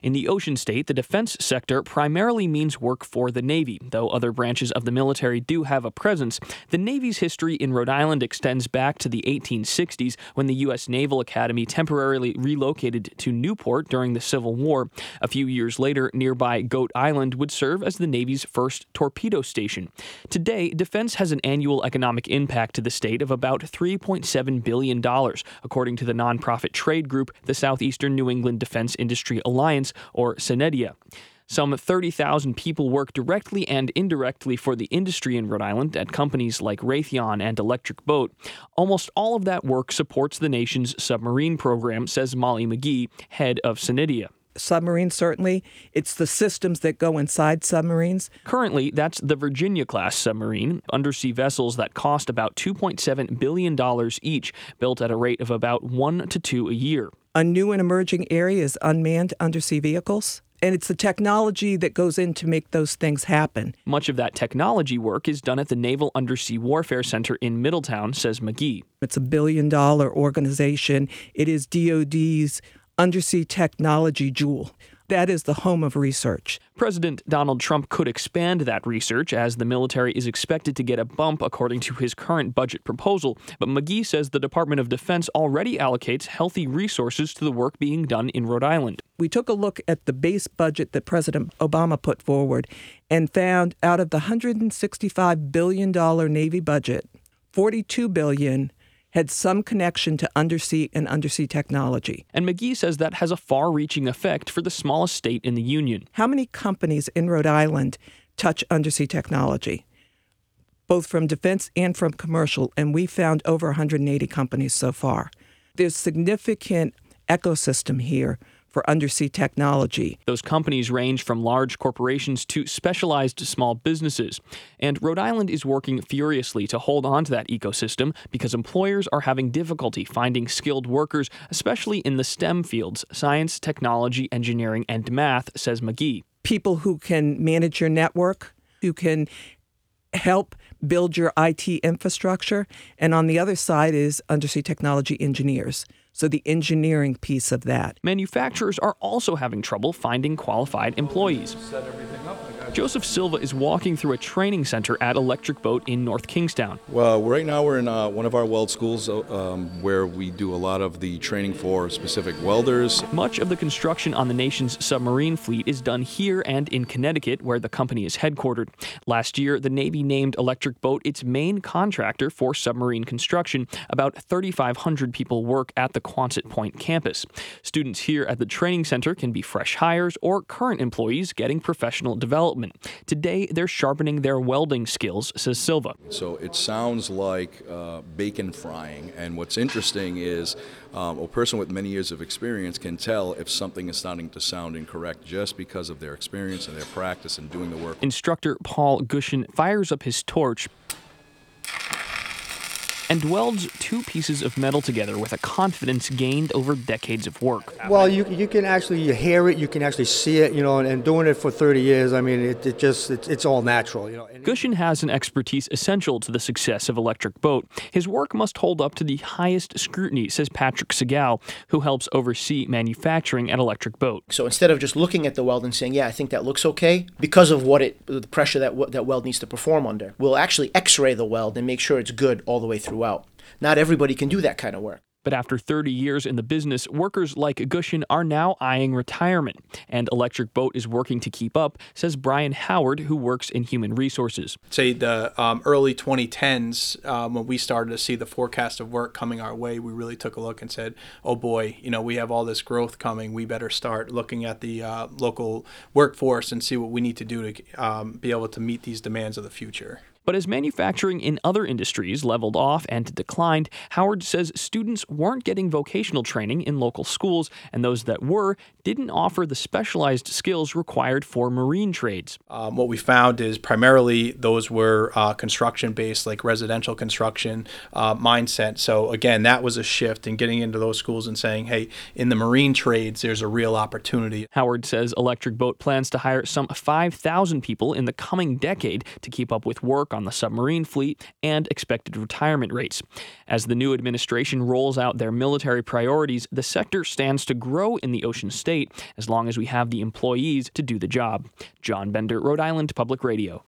In the ocean state, the defense sector primarily means work for the Navy. Though other branches of the military do have a presence, the Navy's history in Rhode Island extends back to the 1860s when the U.S. Naval Academy temporarily relocated to Newport during the Civil War. A few years later, nearby Goat Island would serve as the Navy's first torpedo station. Today, defense has an annual economic impact to the state of about $3.7 billion, according to the nonprofit trade group, the Southeastern New England Defense Industry Alliance, or Synedia. Some 30,000 people work directly and indirectly for the industry in Rhode Island at companies like Raytheon and Electric Boat. Almost all of that work supports the nation's submarine program, says Molly McGee, head of Synedia. Submarines, certainly. It's the systems that go inside submarines. Currently, that's the Virginia-class submarine, undersea vessels that cost about $2.7 billion each, built at a rate of about 1 to 2 a year. A new and emerging area is unmanned undersea vehicles, and it's the technology that goes in to make those things happen. Much of that technology work is done at the Naval Undersea Warfare Center in Middletown, says McGee. It's a billion-dollar organization. It is DoD's undersea technology jewel. That is the home of research. President Donald Trump could expand that research as the military is expected to get a bump according to his current budget proposal, but McGee says the Department of Defense already allocates healthy resources to the work being done in Rhode Island. We took a look at the base budget that President Obama put forward and found out of the $165 billion Navy budget, $42 billion had some connection to undersea and undersea technology. And McGee says that has a far-reaching effect for the smallest state in the Union. How many companies in Rhode Island touch undersea technology, both from defense and from commercial? And we found over 180 companies so far. There's significant ecosystem here for undersea technology. Those companies range from large corporations to specialized small businesses. And Rhode Island is working furiously to hold on to that ecosystem because employers are having difficulty finding skilled workers, especially in the STEM fields, science, technology, engineering, and math, says McGee. People who can manage your network, who can help build your IT infrastructure. And on the other side is undersea technology engineers. So the engineering piece of that. Manufacturers are also having trouble finding qualified employees. Joseph Silva is walking through a training center at Electric Boat in North Kingstown. Well, right now we're in one of our weld schools where we do a lot of the training for specific welders. Much of the construction on the nation's submarine fleet is done here and in Connecticut, where the company is headquartered. Last year, the Navy named Electric Boat its main contractor for submarine construction. About 3,500 people work at the Quonset Point campus. Students here at the training center can be fresh hires or current employees getting professional development. Today, they're sharpening their welding skills, says Silva. So it sounds like bacon frying, and what's interesting is a person with many years of experience can tell if something is starting to sound incorrect just because of their experience and their practice in doing the work. Instructor Paul Gushin fires up his torch and welds two pieces of metal together with a confidence gained over decades of work. Well, you can actually hear it, you can actually see it, and doing it for 30 years, I mean, it's all natural, Gushin has an expertise essential to the success of Electric Boat. His work must hold up to the highest scrutiny, says Patrick Segal, who helps oversee manufacturing at Electric Boat. So instead of just looking at the weld and saying, yeah, I think that looks okay, because of the pressure that weld needs to perform under, we'll actually x-ray the weld and make sure it's good all the way throughout. Not everybody can do that kind of work. But after 30 years in the business, workers like Gushin are now eyeing retirement. And Electric Boat is working to keep up, says Brian Howard, who works in human resources. Say the early 2010s, when we started to see the forecast of work coming our way, we really took a look and said, oh boy, we have all this growth coming. We better start looking at the local workforce and see what we need to do to be able to meet these demands of the future. But as manufacturing in other industries leveled off and declined, Howard says students weren't getting vocational training in local schools, and those that were didn't offer the specialized skills required for marine trades. What we found is primarily those were construction-based, like residential construction mindset. So again, that was a shift in getting into those schools and saying, hey, in the marine trades, there's a real opportunity. Howard says Electric Boat plans to hire some 5,000 people in the coming decade to keep up with work work on the submarine fleet, and expected retirement rates. As the new administration rolls out their military priorities, the sector stands to grow in the ocean state as long as we have the employees to do the job. John Bender, Rhode Island Public Radio.